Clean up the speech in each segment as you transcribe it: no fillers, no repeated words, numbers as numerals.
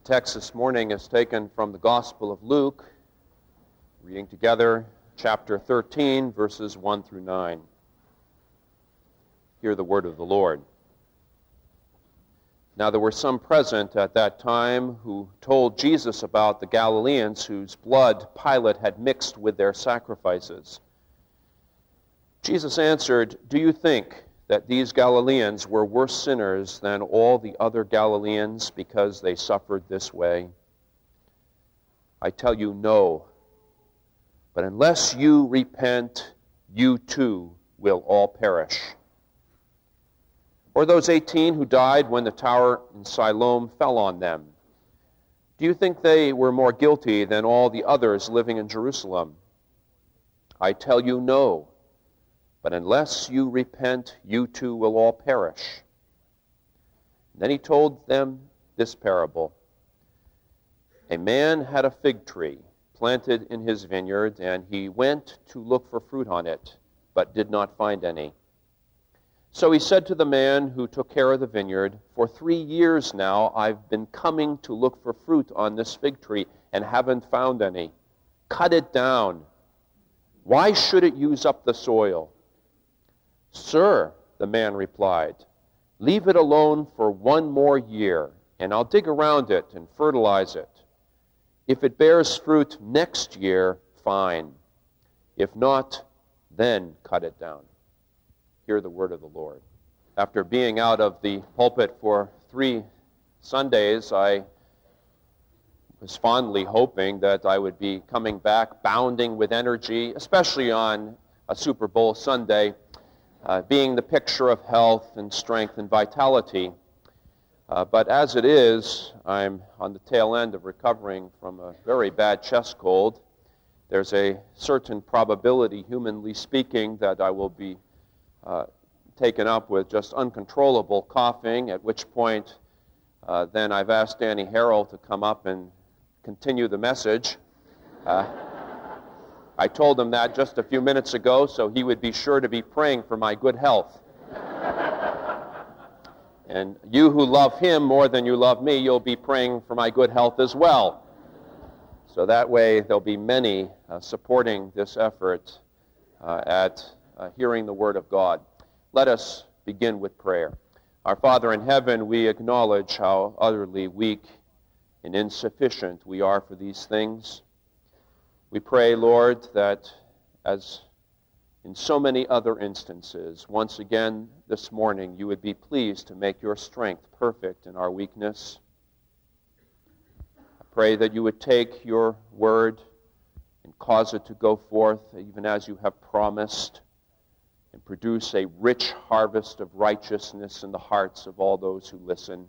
text this morning is taken from the Gospel of Luke, reading together chapter 13, verses 1 through 9. Hear the word of the Lord. Now there were some present at that time who told Jesus about the Galileans whose blood Pilate had mixed with their sacrifices. Jesus answered, "Do you think that these Galileans were worse sinners than all the other Galileans because they suffered this way? I tell you, no. But unless you repent, you too will all perish. Or those 18 who died when the tower in Siloam fell on them. Do you think they were more guilty than all the others living in Jerusalem? I tell you, no. But unless you repent, you too will all perish." Then he told them this parable. A man had a fig tree planted in his vineyard, and he went to look for fruit on it, but did not find any. So he said to the man who took care of the vineyard, "For 3 years now I've been coming to look for fruit on this fig tree and haven't found any. Cut it down. Why should it use up the soil?" "Sir," the man replied, "leave it alone for 1 more year, and I'll dig around it and fertilize it. If it bears fruit next year, fine. If not, then cut it down." Hear the word of the Lord. After being out of the pulpit for 3 Sundays, I was fondly hoping that I would be coming back bounding with energy, especially on a Super Bowl Sunday, being the picture of health and strength and vitality. But as it is, I'm on the tail end of recovering from a very bad chest cold. There's a certain probability, humanly speaking, that I will be taken up with just uncontrollable coughing, at which point then I've asked Danny Harrell to come up and continue the message. I told him that just a few minutes ago, so he would be sure to be praying for my good health. And you who love him more than you love me, you'll be praying for my good health as well. So that way there'll be many supporting this effort at hearing the Word of God. Let us begin with prayer. Our Father in heaven, we acknowledge how utterly weak and insufficient we are for these things. We pray, Lord, that as in so many other instances, once again this morning, you would be pleased to make your strength perfect in our weakness. I pray that you would take your word and cause it to go forth, even as you have promised, and produce a rich harvest of righteousness in the hearts of all those who listen.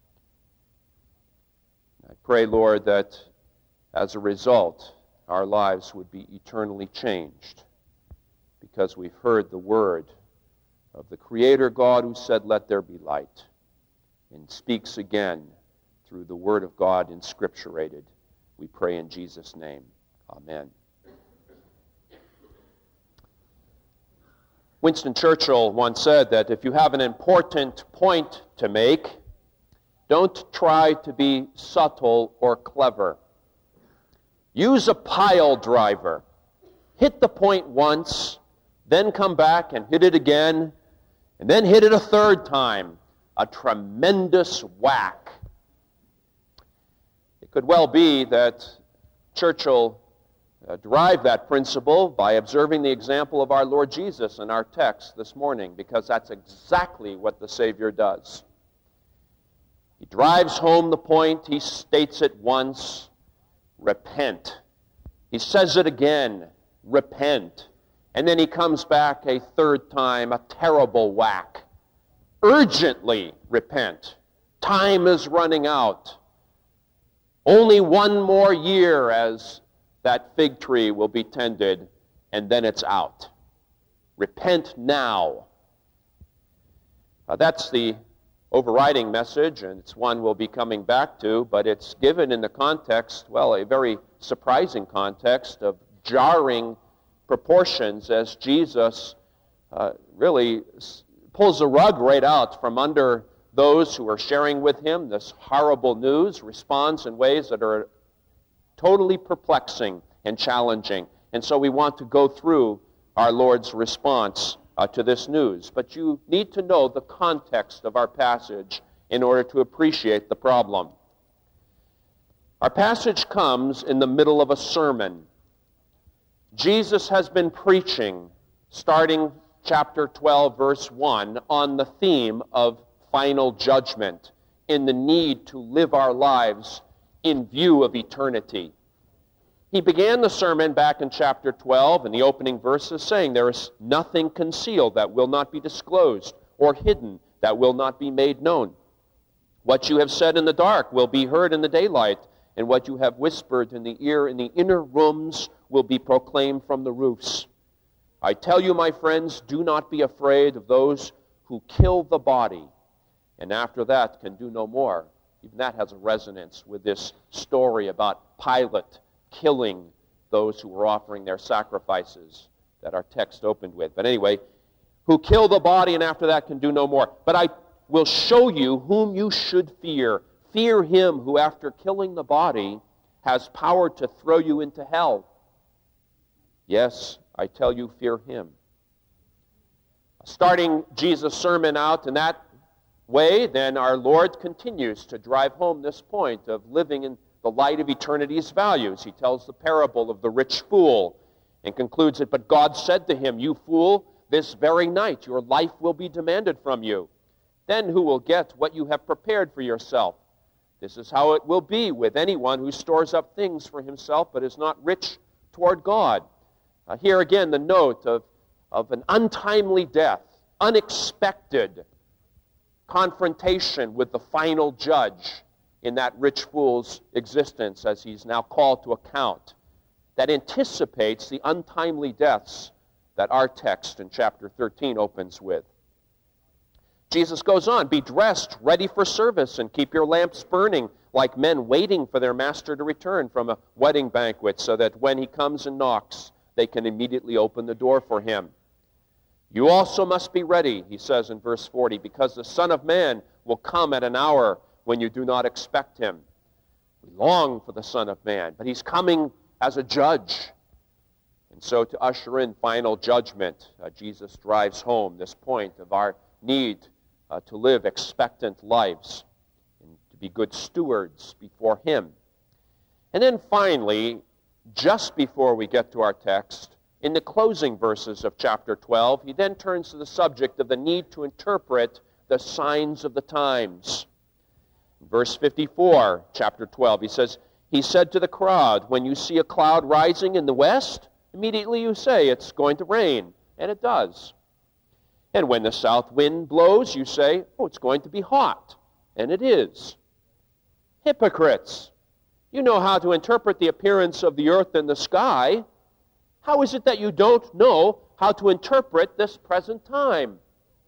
I pray, Lord, that as a result, our lives would be eternally changed because we've heard the word of the Creator God who said, "Let there be light," and speaks again through the word of God inscripturated. We pray in Jesus' name. Amen. Winston Churchill once said that if you have an important point to make, don't try to be subtle or clever. Use a pile driver. Hit the point once, then come back and hit it again, and then hit it a third time. A tremendous whack. It could well be that Churchill derived that principle by observing the example of our Lord Jesus in our text this morning, because that's exactly what the Savior does. He drives home the point, he states it once, repent. He says it again, repent. And then he comes back a third time, a terrible whack. Urgently repent. Time is running out. Only 1 more year as that fig tree will be tended, and then it's out. Repent now. That's the overriding message, and it's one we'll be coming back to, but it's given in the context, well, a very surprising context of jarring proportions as Jesus really pulls the rug right out from under those who are sharing with him this horrible news responds in ways that are totally perplexing and challenging. And so we want to go through our Lord's response to this news. But you need to know the context of our passage in order to appreciate the problem. Our passage comes in the middle of a sermon. Jesus has been preaching, starting chapter 12, verse 1, on the theme of final judgment, in the need to live our lives in view of eternity. He began the sermon back in chapter 12 in the opening verses saying, "There is nothing concealed that will not be disclosed, or hidden that will not be made known. What you have said in the dark will be heard in the daylight, and what you have whispered in the ear in the inner rooms will be proclaimed from the roofs. I tell you, my friends, do not be afraid of those who kill the body, and after that can do no more." Even that has a resonance with this story about Pilate killing those who were offering their sacrifices that our text opened with. But anyway, who kill the body and after that can do no more. But I will show you whom you should fear. Fear him who after killing the body has power to throw you into hell. Yes, I tell you, fear him. Starting Jesus' sermon out in that way, then our Lord continues to drive home this point of living in the light of eternity's values. He tells the parable of the rich fool and concludes it, "But God said to him, 'You fool, this very night your life will be demanded from you. Then who will get what you have prepared for yourself? This is how it will be with anyone who stores up things for himself but is not rich toward God.'" Here again the note of an untimely death, unexpected confrontation with the final judge in that rich fool's existence as he's now called to account, that anticipates the untimely deaths that our text in chapter 13 opens with. Jesus goes on, "Be dressed, ready for service, and keep your lamps burning like men waiting for their master to return from a wedding banquet, so that when he comes and knocks, they can immediately open the door for him. You also must be ready," he says in verse 40, "because the Son of Man will come at an hour when you do not expect him." We long for the Son of Man, but he's coming as a judge. And so to usher in final judgment, Jesus drives home this point of our need to live expectant lives and to be good stewards before him. And then finally, just before we get to our text, in the closing verses of chapter 12, he then turns to the subject of the need to interpret the signs of the times. Verse 54, chapter 12, he says, "He said to the crowd, 'When you see a cloud rising in the west, immediately you say it's going to rain,' and it does. And when the south wind blows, you say, 'Oh, it's going to be hot,' and it is. Hypocrites! You know how to interpret the appearance of the earth and the sky. How is it that you don't know how to interpret this present time?"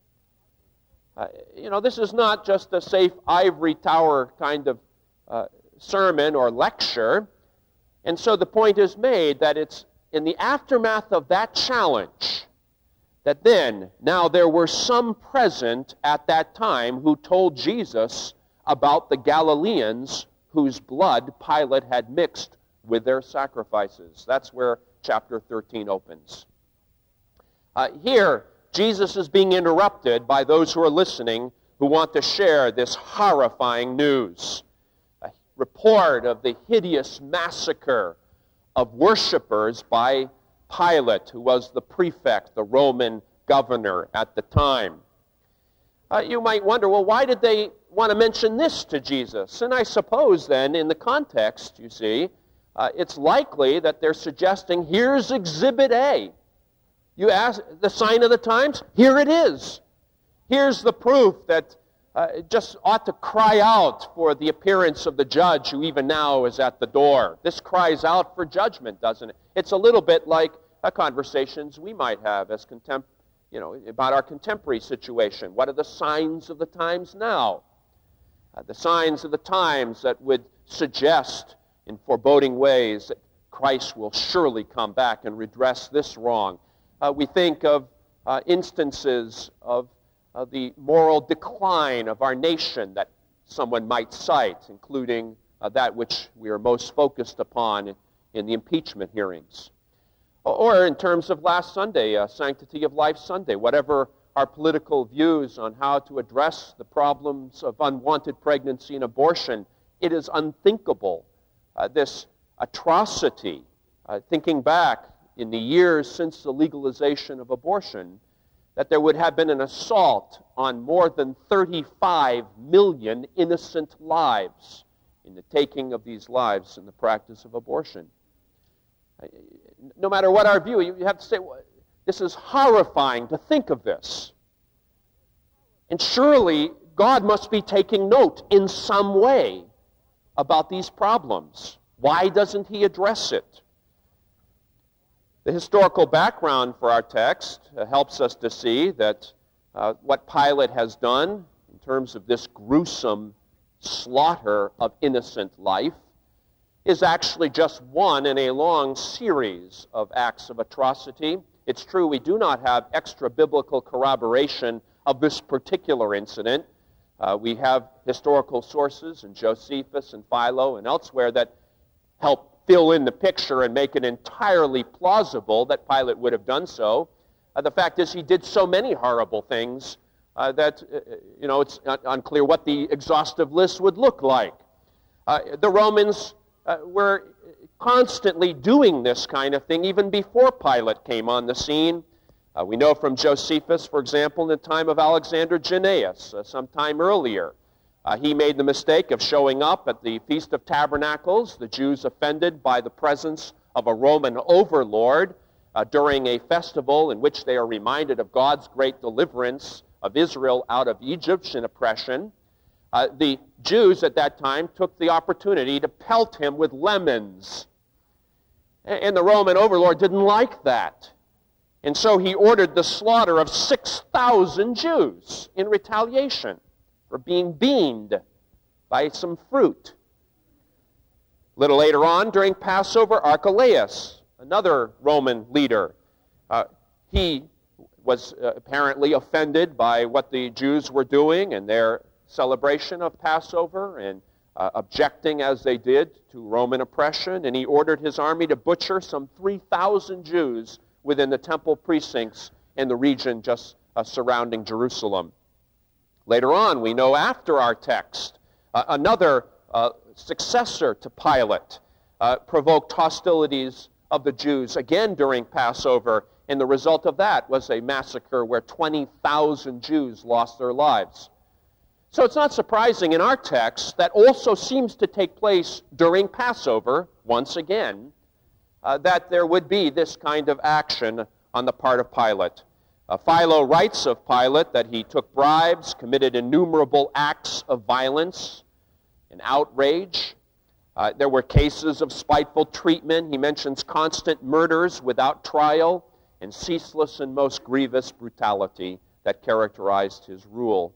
This is not just a safe ivory tower kind of sermon or lecture. And so the point is made that it's in the aftermath of that challenge that now there were some present at that time who told Jesus about the Galileans whose blood Pilate had mixed with their sacrifices. That's where chapter 13 opens. Here, Jesus is being interrupted by those who are listening who want to share this horrifying news. A report of the hideous massacre of worshipers by Pilate, who was the prefect, the Roman governor at the time. You might wonder, well, why did they want to mention this to Jesus? And I suppose then, in the context, you see, it's likely that they're suggesting, here's Exhibit A. You ask the sign of the times? Here it is. Here's the proof that just ought to cry out for the appearance of the judge who even now is at the door. This cries out for judgment, doesn't it? It's a little bit like conversations we might have as about our contemporary situation. What are the signs of the times now? The signs of the times that would suggest in foreboding ways that Christ will surely come back and redress this wrong. We think of instances of the moral decline of our nation that someone might cite, including that which we are most focused upon in the impeachment hearings. Or in terms of last Sunday, Sanctity of Life Sunday, whatever our political views on how to address the problems of unwanted pregnancy and abortion, it is unthinkable, this atrocity, thinking back in the years since the legalization of abortion, that there would have been an assault on more than 35 million innocent lives in the taking of these lives in the practice of abortion. No matter what our view, you have to say, well, this is horrifying to think of this. And surely God must be taking note in some way about these problems. Why doesn't he address it? The historical background for our text helps us to see that what Pilate has done in terms of this gruesome slaughter of innocent life is actually just one in a long series of acts of atrocity. It's true we do not have extra-biblical corroboration of this particular incident. We have historical sources in Josephus and Philo and elsewhere that help fill in the picture and make it entirely plausible that Pilate would have done so. The fact is he did so many horrible things that it's unclear what the exhaustive list would look like. The Romans were constantly doing this kind of thing even before Pilate came on the scene. We know from Josephus, for example, in the time of Alexander Jannaeus, some time earlier, he made the mistake of showing up at the Feast of Tabernacles, the Jews offended by the presence of a Roman overlord during a festival in which they are reminded of God's great deliverance of Israel out of Egyptian oppression. The Jews at that time took the opportunity to pelt him with lemons. And the Roman overlord didn't like that. And so he ordered the slaughter of 6,000 Jews in retaliation for being beaned by some fruit. A little later on, during Passover, Archelaus, another Roman leader, he was apparently offended by what the Jews were doing and their celebration of Passover, and objecting as they did to Roman oppression, and he ordered his army to butcher some 3,000 Jews within the temple precincts in the region just surrounding Jerusalem. Later on, we know after our text, another successor to Pilate provoked hostilities of the Jews, again during Passover, and the result of that was a massacre where 20,000 Jews lost their lives. So it's not surprising in our text that also seems to take place during Passover, once again, that there would be this kind of action on the part of Pilate. Philo writes of Pilate that he took bribes, committed innumerable acts of violence and outrage. There were cases of spiteful treatment. He mentions constant murders without trial and ceaseless and most grievous brutality that characterized his rule.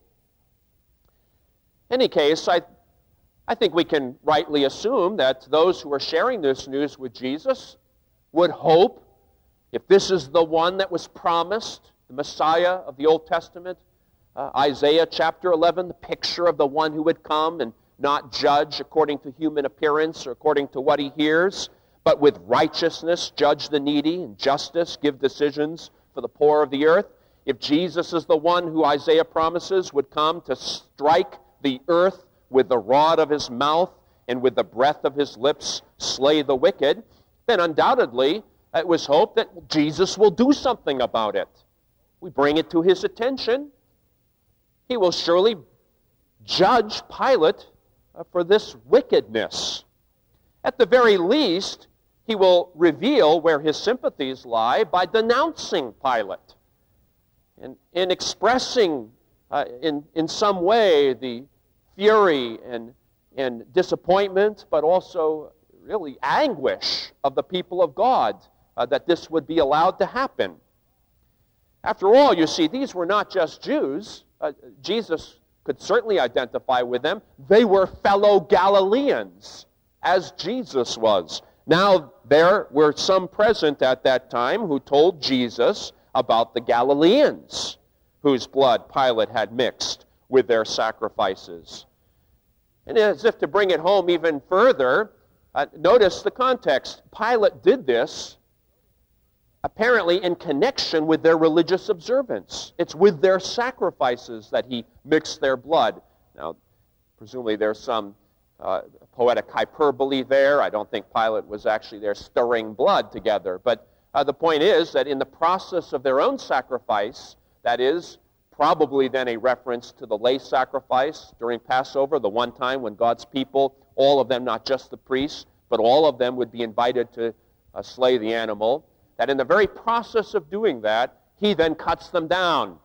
In any case, I think we can rightly assume that those who are sharing this news with Jesus would hope, if this is the one that was promised, the Messiah of the Old Testament, Isaiah chapter 11, the picture of the one who would come and not judge according to human appearance or according to what he hears, but with righteousness judge the needy and justice give decisions for the poor of the earth. If Jesus is the one who Isaiah promises would come to strike the earth with the rod of his mouth and with the breath of his lips slay the wicked, then undoubtedly it was hoped that Jesus will do something about it. We bring it to his attention. He will surely judge Pilate for this wickedness. At the very least, he will reveal where his sympathies lie by denouncing Pilate and in expressing in some way the fury and disappointment, but also really anguish of the people of God that this would be allowed to happen. After all, you see, these were not just Jews. Jesus could certainly identify with them. They were fellow Galileans, as Jesus was. Now, there were some present at that time who told Jesus about the Galileans, whose blood Pilate had mixed with their sacrifices. And as if to bring it home even further, notice the context. Pilate did this apparently in connection with their religious observance. It's with their sacrifices that he mixed their blood. Now, presumably there's some poetic hyperbole there. I don't think Pilate was actually there stirring blood together. But the point is that in the process of their own sacrifice, that is probably then a reference to the lay sacrifice during Passover, the one time when God's people, all of them, not just the priests, but all of them would be invited to slay the animal, that in the very process of doing that, he then cuts them down.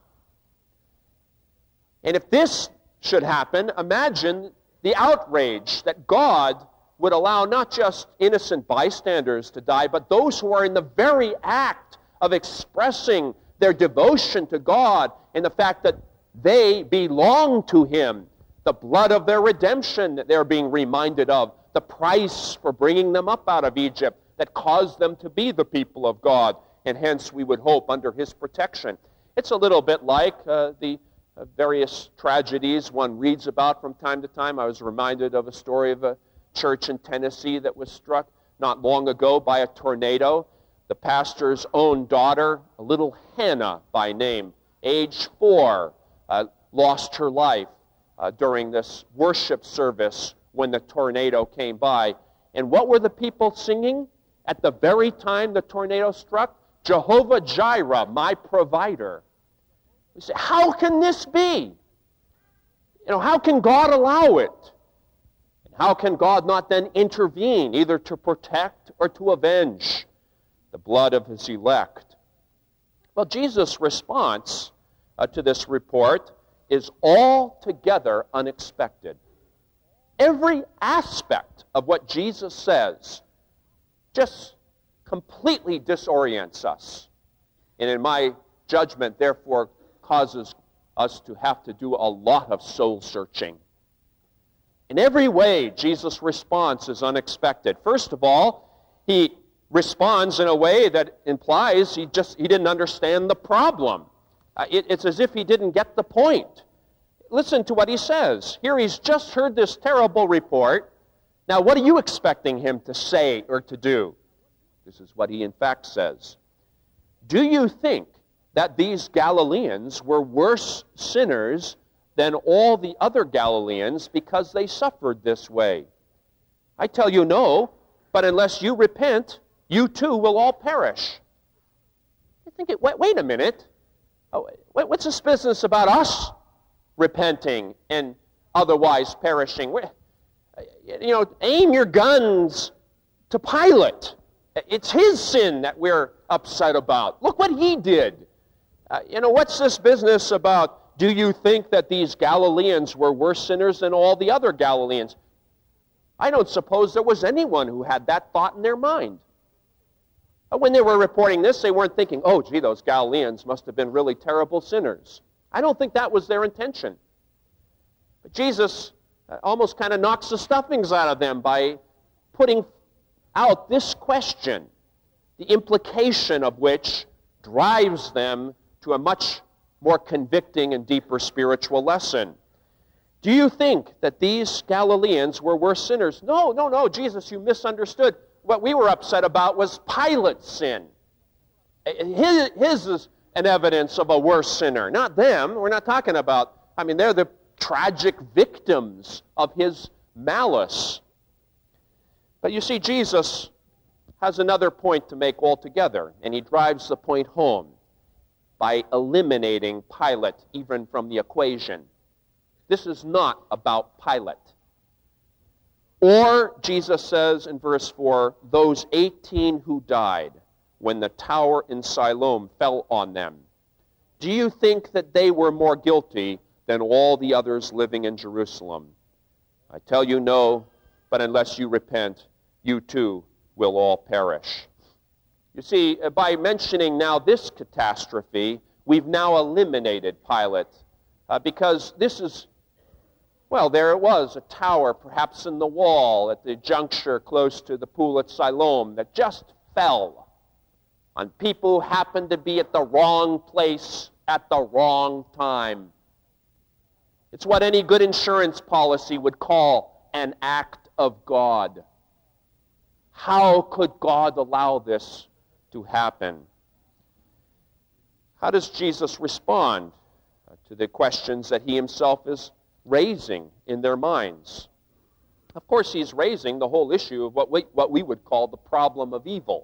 And if this should happen, imagine the outrage that God would allow not just innocent bystanders to die, but those who are in the very act of expressing their devotion to God and the fact that they belong to Him. The blood of their redemption that they're being reminded of, the price for bringing them up out of Egypt that caused them to be the people of God, and hence we would hope under His protection. It's a little bit like the various tragedies one reads about from time to time. I was reminded of a story of a church in Tennessee that was struck not long ago by a tornado. The pastor's own daughter, a little Hannah by name, age 4, lost her life during this worship service when the tornado came by. And what were the people singing at the very time the tornado struck? Jehovah Jireh, my provider. You say, how can this be? How can God allow it? And how can God not then intervene, either to protect or to avenge the blood of His elect? Well, Jesus' response to this report is altogether unexpected. Every aspect of what Jesus says just completely disorients us. And in my judgment, therefore, causes us to have to do a lot of soul searching. In every way, Jesus' response is unexpected. First of all, He responds in a way that implies he didn't understand the problem. It's as if He didn't get the point. Listen to what He says. Here He's just heard this terrible report. Now, what are you expecting Him to say or to do? This is what He in fact says. Do you think that these Galileans were worse sinners than all the other Galileans because they suffered this way? I tell you no, but unless you repent, you too will all perish. I think, wait a minute. What's this business about us repenting and otherwise perishing? Aim your guns to Pilate. It's his sin that we're upset about. Look what he did. What's this business about, do you think that these Galileans were worse sinners than all the other Galileans? I don't suppose there was anyone who had that thought in their mind. When they were reporting this, they weren't thinking, oh, gee, those Galileans must have been really terrible sinners. I don't think that was their intention. But Jesus almost kind of knocks the stuffings out of them by putting out this question, the implication of which drives them to a much more convicting and deeper spiritual lesson. Do you think that these Galileans were worse sinners? No, Jesus, you misunderstood. What we were upset about was Pilate's sin. His is an evidence of a worse sinner, not them. We're not talking about, they're the tragic victims of his malice. But you see, Jesus has another point to make altogether, and he drives the point home by eliminating Pilate even from the equation. This is not about Pilate. Or, Jesus says in verse 4, those 18 who died when the tower in Siloam fell on them. Do you think that they were more guilty than all the others living in Jerusalem? I tell you no, but unless you repent, you too will all perish. You see, by mentioning now this catastrophe, we've now eliminated Pilate because this is, there it was, a tower perhaps in the wall at the juncture close to the pool at Siloam that just fell on people who happened to be at the wrong place at the wrong time. It's what any good insurance policy would call an act of God. How could God allow this to happen? How does Jesus respond to the questions that he himself is raising in their minds? Of course, he's raising the whole issue of what we would call the problem of evil.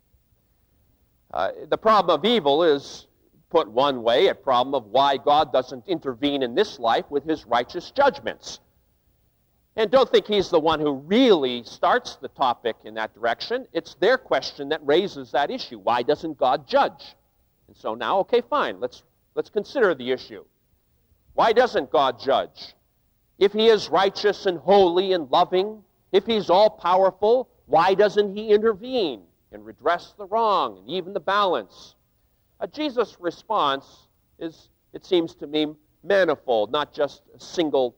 The problem of evil is, put one way, a problem of why God doesn't intervene in this life with his righteous judgments. And don't think he's the one who really starts the topic in that direction. It's their question that raises that issue. Why doesn't God judge? And so now, okay, fine, let's consider the issue. Why doesn't God judge? If he is righteous and holy and loving, if he's all-powerful, why doesn't he intervene and redress the wrong and even the balance? Jesus' response is, it seems to me, manifold, not just a single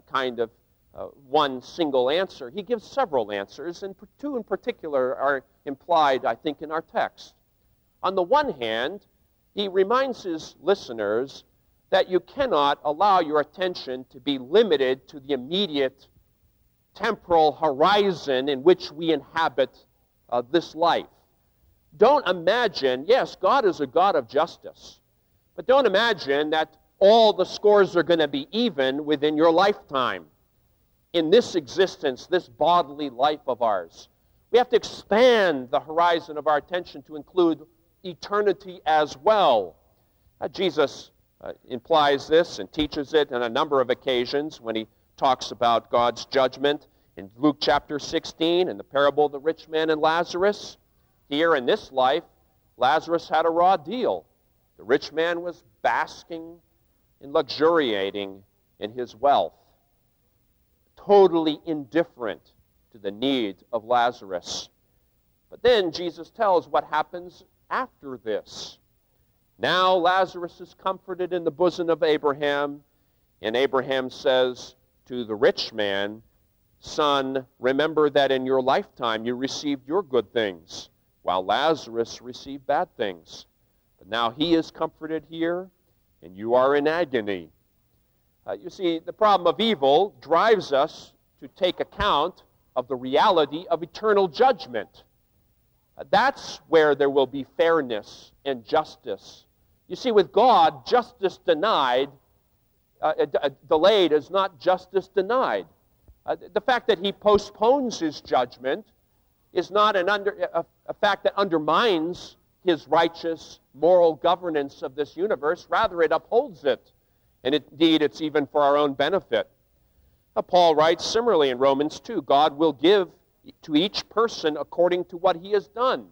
one single answer. He gives several answers, and two in particular are implied, I think, in our text. On the one hand, he reminds his listeners that you cannot allow your attention to be limited to the immediate temporal horizon in which we inhabit this life. Don't imagine, yes, God is a God of justice, but don't imagine that all the scores are going to be even within your lifetime. In this existence, this bodily life of ours, we have to expand the horizon of our attention to include eternity as well. Jesus implies this and teaches it on a number of occasions when he talks about God's judgment in Luke chapter 16 and the parable of the rich man and Lazarus. Here in this life, Lazarus had a raw deal. The rich man was basking and luxuriating in his wealth, totally indifferent to the need of Lazarus. But then Jesus tells what happens after this. Now Lazarus is comforted in the bosom of Abraham, and Abraham says to the rich man, "Son, remember that in your lifetime you received your good things, while Lazarus received bad things. But now he is comforted here, and you are in agony." You see, the problem of evil drives us to take account of the reality of eternal judgment. That's where there will be fairness and justice. You see, with God, justice delayed is not justice denied. The fact that he postpones his judgment is not a fact that undermines his righteous moral governance of this universe. Rather, it upholds it. And indeed, it's even for our own benefit. Paul writes similarly in Romans 2, God will give to each person according to what he has done.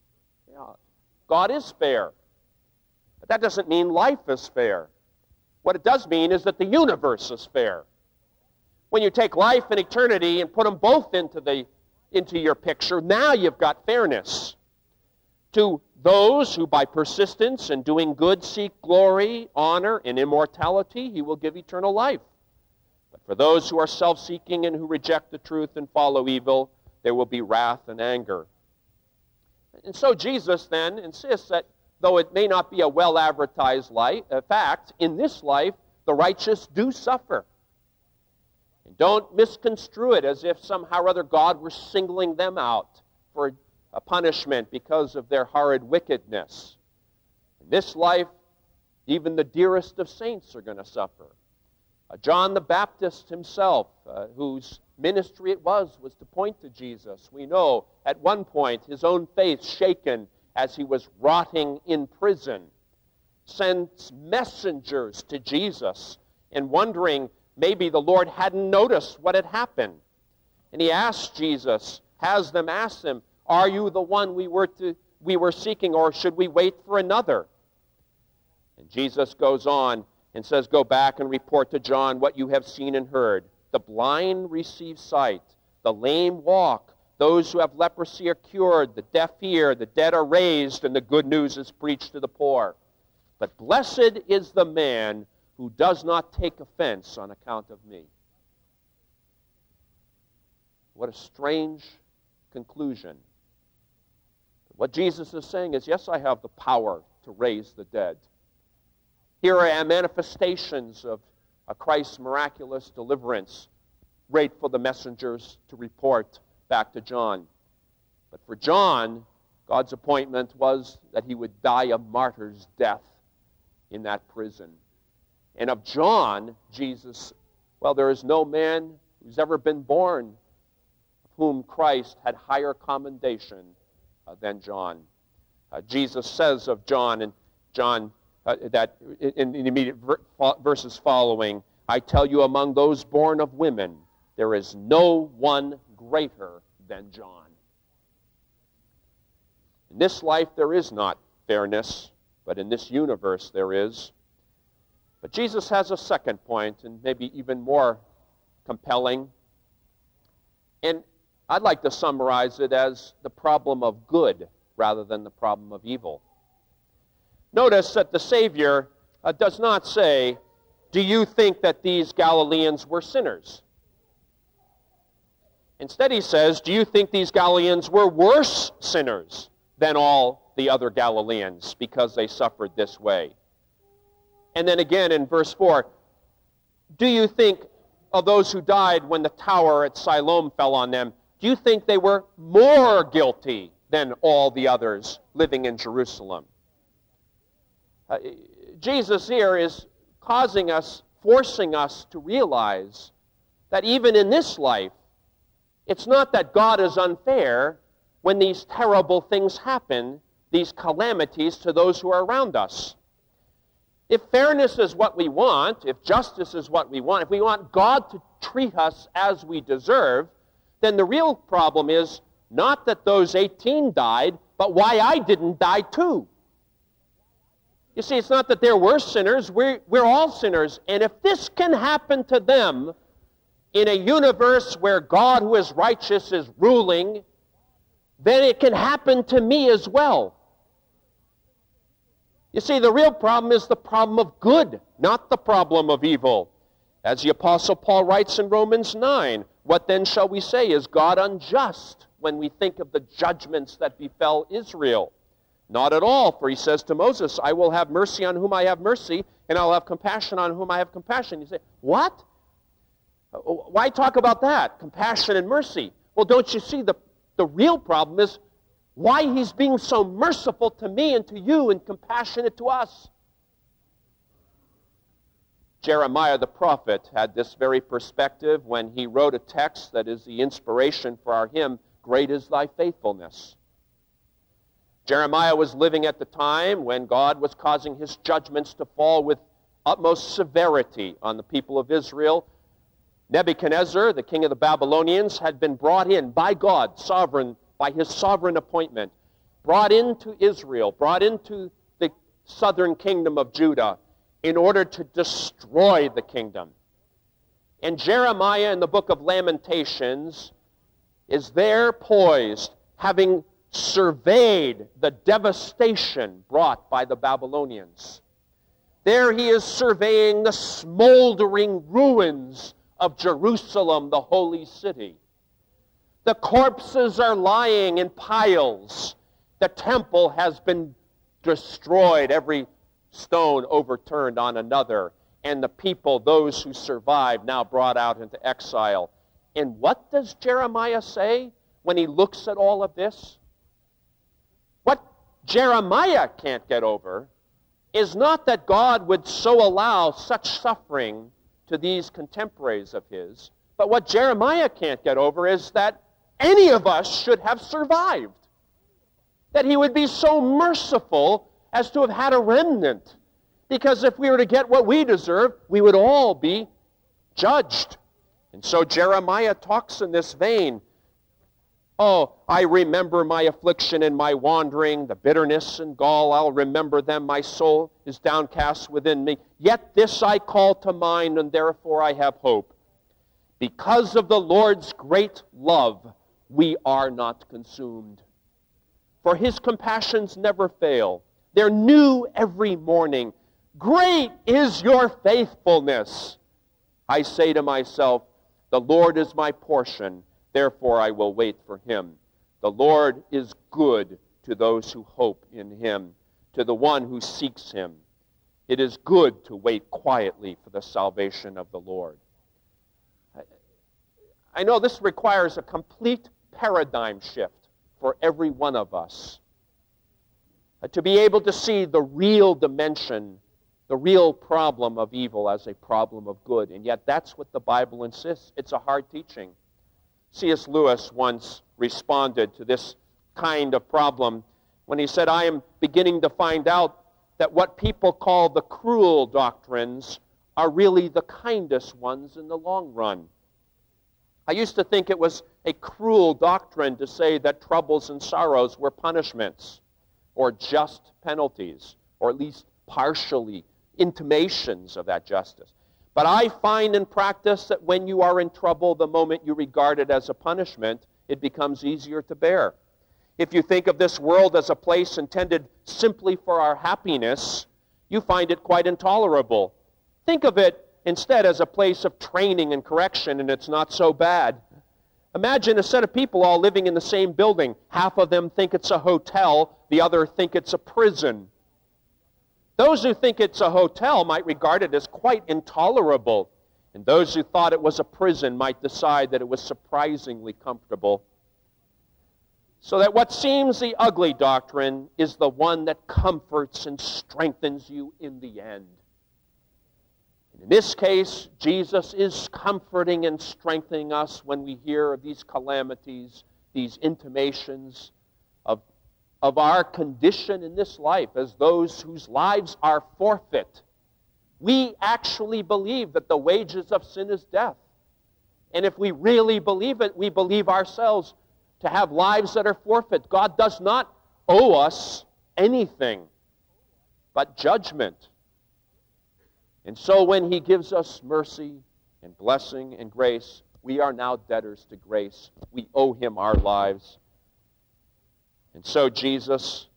God is fair. But that doesn't mean life is fair. What it does mean is that the universe is fair. When you take life and eternity and put them both into your picture, now you've got fairness. To those who by persistence and doing good seek glory, honor, and immortality, he will give eternal life. But for those who are self-seeking and who reject the truth and follow evil, there will be wrath and anger. And so Jesus then insists that though it may not be a well-advertised fact, in this life, the righteous do suffer. And don't misconstrue it as if somehow or other God were singling them out for a punishment because of their horrid wickedness. In this life, even the dearest of saints are going to suffer. John the Baptist himself, whose ministry it was to point to Jesus. We know at one point his own faith shaken as he was rotting in prison, sends messengers to Jesus and wondering maybe the Lord hadn't noticed what had happened. And he asked Jesus, has them ask him, are you the one we were seeking, or should we wait for another? And Jesus goes on and says, go back and report to John what you have seen and heard. The blind receive sight, the lame walk, those who have leprosy are cured, the deaf hear, the dead are raised, and the good news is preached to the poor. But blessed is the man who does not take offense on account of me. What a strange conclusion. What Jesus is saying is, yes, I have the power to raise the dead. Here are manifestations of Christ's miraculous deliverance. Great for the messengers to report back to John. But for John, God's appointment was that he would die a martyr's death in that prison. And of John, Jesus, well, there is no man who's ever been born of whom Christ had higher commendation than John. Jesus says of John, and John, that in the immediate verses following, I tell you, among those born of women, there is no one greater than John. In this life there is not fairness, but in this universe there is. But Jesus has a second point, and maybe even more compelling. And I'd like to summarize it as the problem of good rather than the problem of evil. Notice that the Savior does not say, do you think that these Galileans were sinners? Instead he says, do you think these Galileans were worse sinners than all the other Galileans because they suffered this way? And then again in verse 4, do you think of those who died when the tower at Siloam fell on them, do you think they were more guilty than all the others living in Jerusalem? Jesus here is forcing us to realize that even in this life, it's not that God is unfair when these terrible things happen, these calamities to those who are around us. If fairness is what we want, if justice is what we want, if we want God to treat us as we deserve, then the real problem is not that those 18 died, but why I didn't die too. You see, it's not that they're worse sinners, we're all sinners. And if this can happen to them in a universe where God who is righteous is ruling, then it can happen to me as well. You see, the real problem is the problem of good, not the problem of evil. As the Apostle Paul writes in Romans 9, what then shall we say? Is God unjust when we think of the judgments that befell Israel? Not at all, for he says to Moses, I will have mercy on whom I have mercy, and I'll have compassion on whom I have compassion. You say, what? Why talk about that? Compassion and mercy. Well, don't you see the real problem is why he's being so merciful to me and to you and compassionate to us. Jeremiah the prophet had this very perspective when he wrote a text that is the inspiration for our hymn, Great is Thy Faithfulness. Jeremiah was living at the time when God was causing his judgments to fall with utmost severity on the people of Israel. Nebuchadnezzar, the king of the Babylonians, had been brought in by God, by his sovereign appointment, brought into Israel, brought into the southern kingdom of Judah in order to destroy the kingdom. And Jeremiah in the book of Lamentations is there poised, having surveyed the devastation brought by the Babylonians. There he is surveying the smoldering ruins of Jerusalem, the holy city. The corpses are lying in piles. The temple has been destroyed, every stone overturned on another, and the people, those who survived, now brought out into exile. And what does Jeremiah say when he looks at all of this? What Jeremiah can't get over is not that God would so allow such suffering to these contemporaries of his, but what Jeremiah can't get over is that any of us should have survived. That he would be so merciful as to have had a remnant. Because if we were to get what we deserve, we would all be judged. And so Jeremiah talks in this vein. Oh, I remember my affliction and my wandering, the bitterness and gall, I'll remember them. My soul is downcast within me. Yet this I call to mind, and therefore I have hope. Because of the Lord's great love, we are not consumed. For his compassions never fail. They're new every morning. Great is your faithfulness. I say to myself, the Lord is my portion. Therefore I will wait for him. The Lord is good to those who hope in him, to the one who seeks him. It is good to wait quietly for the salvation of the Lord. I know this requires a complete paradigm shift for every one of us. To be able to see the real dimension, the real problem of evil as a problem of good. And yet that's what the Bible insists. It's a hard teaching. C.S. Lewis once responded to this kind of problem when he said, I am beginning to find out that what people call the cruel doctrines are really the kindest ones in the long run. I used to think it was a cruel doctrine to say that troubles and sorrows were punishments or just penalties, or at least partially intimations of that justice. But I find in practice that when you are in trouble, the moment you regard it as a punishment, it becomes easier to bear. If you think of this world as a place intended simply for our happiness, you find it quite intolerable. Think of it instead as a place of training and correction, and it's not so bad. Imagine a set of people all living in the same building. Half of them think it's a hotel, the other think it's a prison. Those who think it's a hotel might regard it as quite intolerable, and those who thought it was a prison might decide that it was surprisingly comfortable. So that what seems the ugly doctrine is the one that comforts and strengthens you in the end. In this case, Jesus is comforting and strengthening us when we hear of these calamities, these intimations of our condition in this life as those whose lives are forfeit. We actually believe that the wages of sin is death. And if we really believe it, we believe ourselves to have lives that are forfeit. God does not owe us anything but judgment. And so when He gives us mercy and blessing and grace, we are now debtors to grace. We owe Him our lives. And so Jesus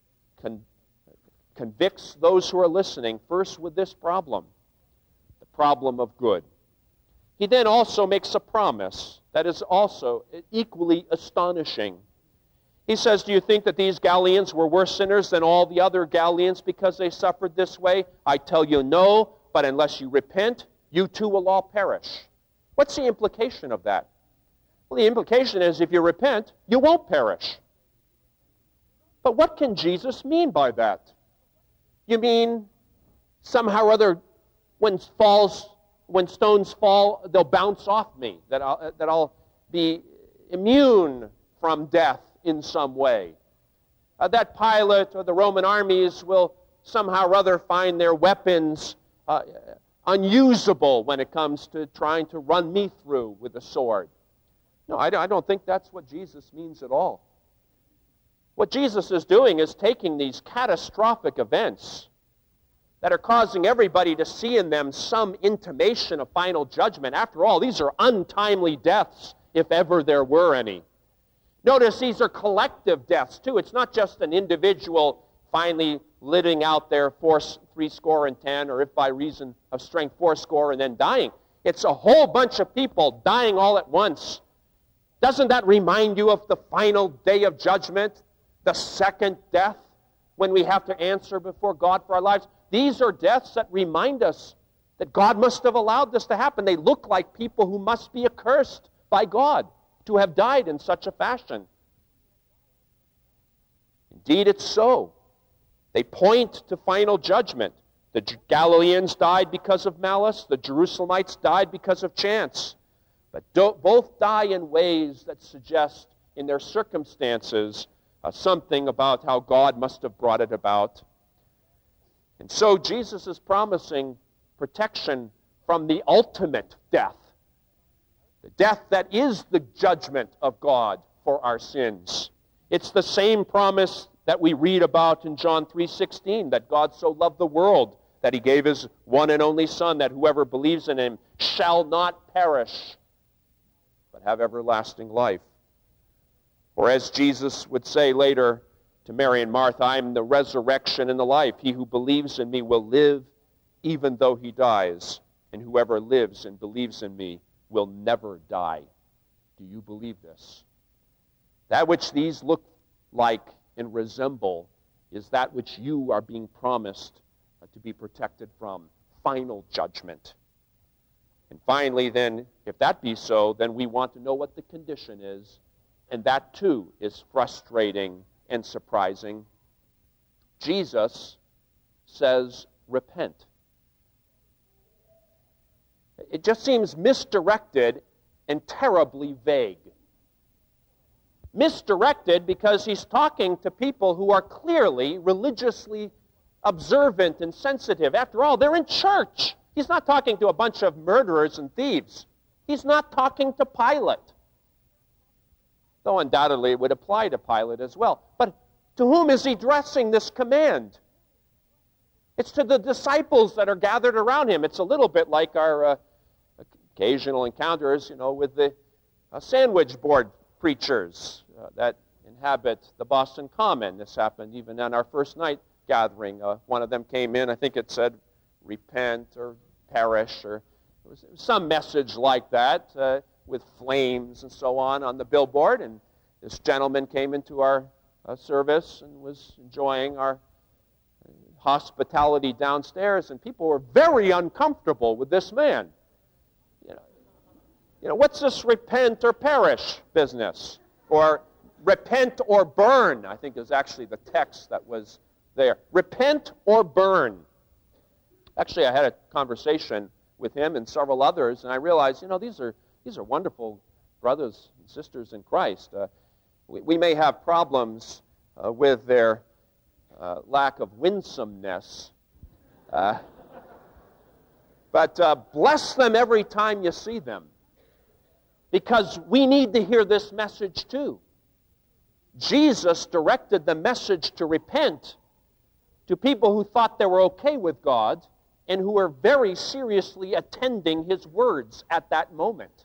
convicts those who are listening first with this problem, the problem of good. He then also makes a promise that is also equally astonishing. He says, do you think that these Galileans were worse sinners than all the other Galileans because they suffered this way? I tell you no, but unless you repent, you too will all perish. What's the implication of that? Well, the implication is if you repent, you won't perish. But what can Jesus mean by that? You mean somehow or other when stones fall, they'll bounce off me, that I'll be immune from death in some way? That Pilate or the Roman armies will somehow or other find their weapons unusable when it comes to trying to run me through with a sword. No, I don't think that's what Jesus means at all. What Jesus is doing is taking these catastrophic events that are causing everybody to see in them some intimation of final judgment. After all, these are untimely deaths, if ever there were any. Notice these are collective deaths, too. It's not just an individual finally living out their 70, or if by reason of strength 80, and then dying. It's a whole bunch of people dying all at once. Doesn't that remind you of the final day of judgment, the second death, when we have to answer before God for our lives? These are deaths that remind us that God must have allowed this to happen. They look like people who must be accursed by God to have died in such a fashion. Indeed, it's so. They point to final judgment. The Galileans died because of malice. The Jerusalemites died because of chance. But both die in ways that suggest, in their circumstances, something about how God must have brought it about. And so Jesus is promising protection from the ultimate death, the death that is the judgment of God for our sins. It's the same promise that we read about in John 3:16, that God so loved the world that He gave His one and only Son, that whoever believes in Him shall not perish, but have everlasting life. Or as Jesus would say later to Mary and Martha, I am the resurrection and the life. He who believes in me will live even though he dies, and whoever lives and believes in me will never die. Do you believe this? That which these look like and resemble is that which you are being promised to be protected from final judgment. And finally, then, if that be so, then we want to know what the condition is, and that too is frustrating and surprising. Jesus says, repent. It just seems misdirected and terribly vague. Misdirected because he's talking to people who are clearly religiously observant and sensitive. After all, they're in church. He's not talking to a bunch of murderers and thieves. He's not talking to Pilate. Though undoubtedly it would apply to Pilate as well. But to whom is he addressing this command? It's to the disciples that are gathered around him. It's a little bit like our occasional encounters, with the sandwich board preachers that inhabit the Boston Common. This happened even on our first night gathering. One of them came in, I think it said, repent or perish, or it was some message like that with flames and so on the billboard. And this gentleman came into our service and was enjoying our hospitality downstairs, and people were very uncomfortable with this man. What's this repent or perish business? Or repent or burn, I think is actually the text that was there. Repent or burn. Actually, I had a conversation with him and several others, and I realized, these are wonderful brothers and sisters in Christ. We may have problems with their lack of winsomeness, but bless them every time you see them, because we need to hear this message too. Jesus directed the message to repent to people who thought they were okay with God and who were very seriously attending his words at that moment.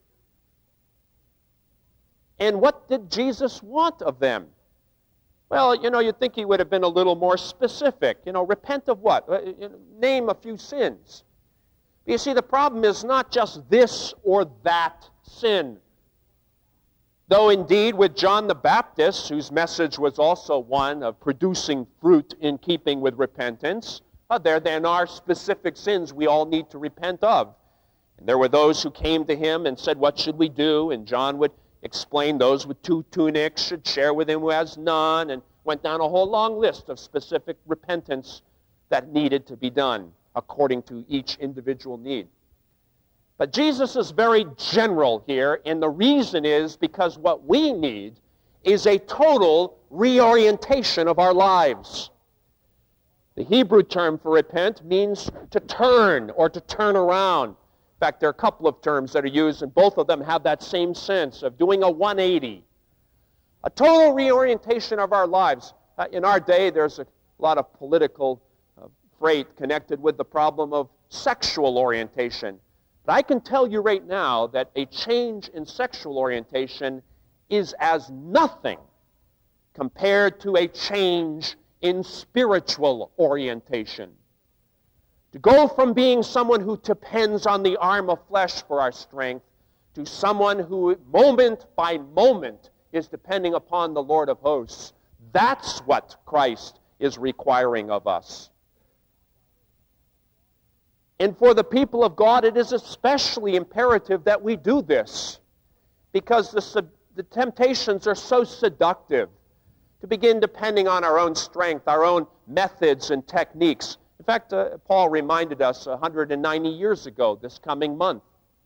And what did Jesus want of them? Well, you'd think he would have been a little more specific. Repent of what? Name a few sins. But you see, the problem is not just this or that sin. Though indeed with John the Baptist, whose message was also one of producing fruit in keeping with repentance, there then are specific sins we all need to repent of. And there were those who came to him and said, what should we do? And John would explain those with 2 tunics should share with him who has none, and went down a whole long list of specific repentance that needed to be done according to each individual need. But Jesus is very general here, and the reason is because what we need is a total reorientation of our lives. The Hebrew term for repent means to turn or to turn around. In fact, there are a couple of terms that are used, and both of them have that same sense of doing a 180. A total reorientation of our lives. In our day, there's a lot of political freight connected with the problem of sexual orientation. But I can tell you right now that a change in sexual orientation is as nothing compared to a change in spiritual orientation. To go from being someone who depends on the arm of flesh for our strength to someone who moment by moment is depending upon the Lord of hosts, that's what Christ is requiring of us. And for the people of God, it is especially imperative that we do this, because the temptations are so seductive to begin depending on our own strength, our own methods and techniques. In fact, Paul reminded us 190 years ago, this coming month,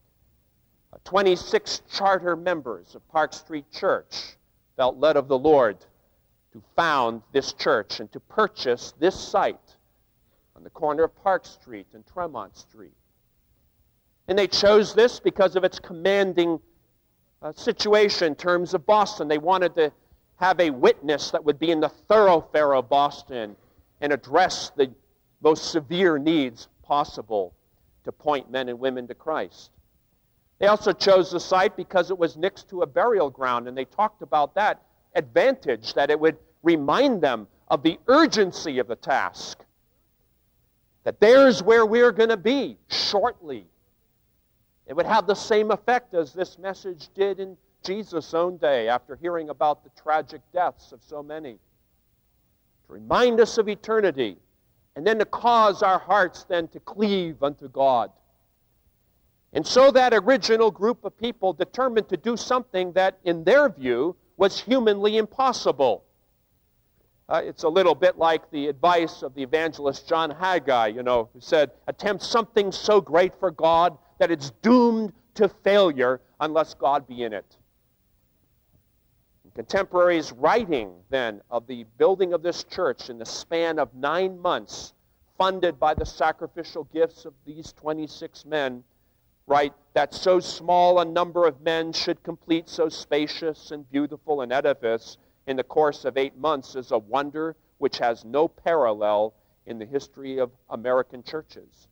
26 charter members of Park Street Church felt led of the Lord to found this church and to purchase this site on the corner of Park Street and Tremont Street. And they chose this because of its commanding situation in terms of Boston. They wanted to have a witness that would be in the thoroughfare of Boston and address the most severe needs possible to point men and women to Christ. They also chose the site because it was next to a burial ground, and they talked about that advantage, that it would remind them of the urgency of the task, that there's where we're going to be shortly. It would have the same effect as this message did in Jesus' own day after hearing about the tragic deaths of so many. To remind us of eternity and then to cause our hearts then to cleave unto God. And so that original group of people determined to do something that, in their view, was humanly impossible. It's a little bit like the advice of the evangelist John Haggai, who said, attempt something so great for God that it's doomed to failure unless God be in it. Contemporaries writing then of the building of this church in the span of 9 months, funded by the sacrificial gifts of these 26 men, write that so small a number of men should complete so spacious and beautiful an edifice in the course of 8 months is a wonder which has no parallel in the history of American churches.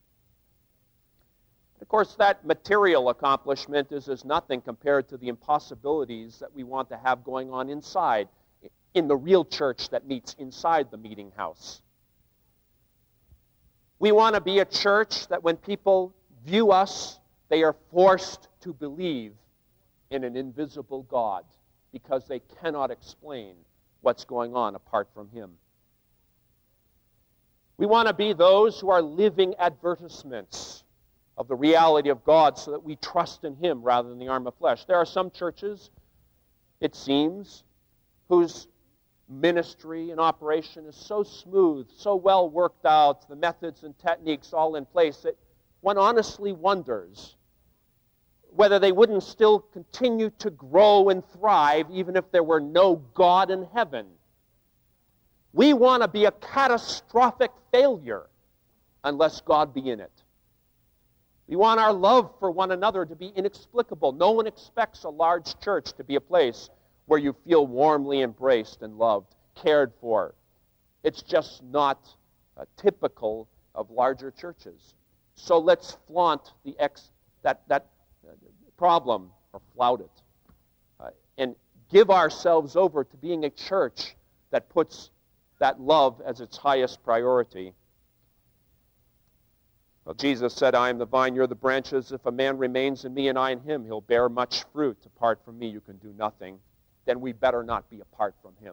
Of course, that material accomplishment is as nothing compared to the impossibilities that we want to have going on inside, in the real church that meets inside the meeting house. We want to be a church that when people view us, they are forced to believe in an invisible God because they cannot explain what's going on apart from Him. We want to be those who are living advertisements of the reality of God so that we trust in Him rather than the arm of flesh. There are some churches, it seems, whose ministry and operation is so smooth, so well worked out, the methods and techniques all in place, that one honestly wonders whether they wouldn't still continue to grow and thrive even if there were no God in heaven. We want to be a catastrophic failure unless God be in it. We want our love for one another to be inexplicable. No one expects a large church to be a place where you feel warmly embraced and loved, cared for. It's just not typical of larger churches. So let's flaunt that problem, or flout it, and give ourselves over to being a church that puts that love as its highest priority. Well, Jesus said, I am the vine, you're the branches. If a man remains in me and I in him, he'll bear much fruit. Apart from me, you can do nothing. Then we better not be apart from Him.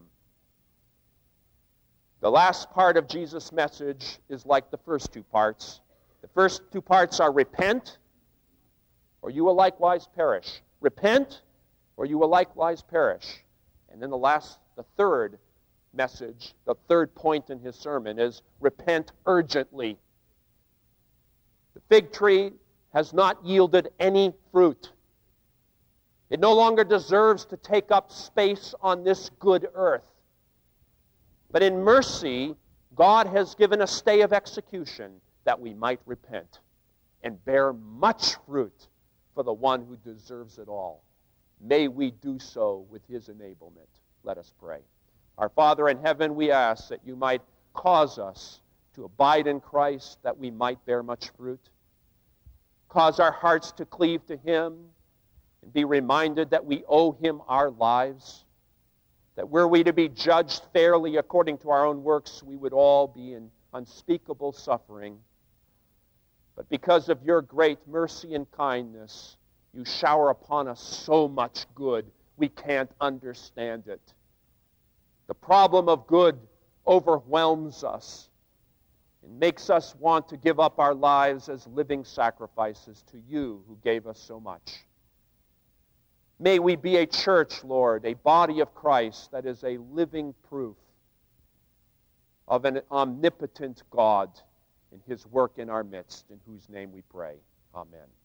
The last part of Jesus' message is like the first two parts. The first two parts are repent, or you will likewise perish. Repent, or you will likewise perish. And then the third message, the third point in His sermon is repent urgently. The fig tree has not yielded any fruit. It no longer deserves to take up space on this good earth. But in mercy, God has given a stay of execution that we might repent and bear much fruit for the one who deserves it all. May we do so with His enablement. Let us pray. Our Father in heaven, we ask that You might cause us to abide in Christ, that we might bear much fruit. Cause our hearts to cleave to Him, and be reminded that we owe Him our lives, that were we to be judged fairly according to our own works, we would all be in unspeakable suffering. But because of Your great mercy and kindness, You shower upon us so much good, we can't understand it. The problem of good overwhelms us and makes us want to give up our lives as living sacrifices to You who gave us so much. May we be a church, Lord, a body of Christ that is a living proof of an omnipotent God in His work in our midst, in whose name we pray. Amen.